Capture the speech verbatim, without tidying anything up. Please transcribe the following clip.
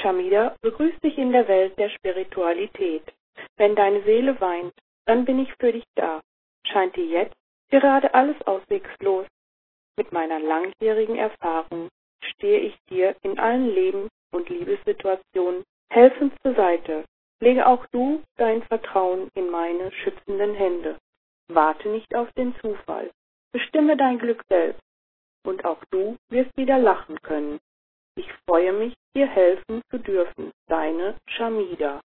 Shamida begrüßt dich in der Welt der Spiritualität. Wenn deine Seele weint, dann bin ich für dich da. Scheint dir jetzt gerade alles auswegslos? Mit meiner langjährigen Erfahrung stehe ich dir in allen Lebens- und Liebessituationen helfend zur Seite. Lege auch du dein Vertrauen in meine schützenden Hände. Warte nicht auf den Zufall. Bestimme dein Glück selbst. Und auch du wirst wieder lachen können. Ich freue mich, dir helfen zu dürfen. Deine Shamida.